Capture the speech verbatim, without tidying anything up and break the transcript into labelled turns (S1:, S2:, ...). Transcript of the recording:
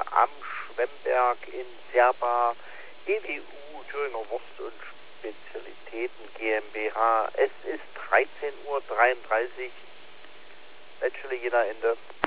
S1: am Schwemmberg in Serba, E W U Thüringer Wurst und Spezialitäten GmbH. Es ist dreizehn Uhr dreiunddreißig, Letztstelle Jena Ende.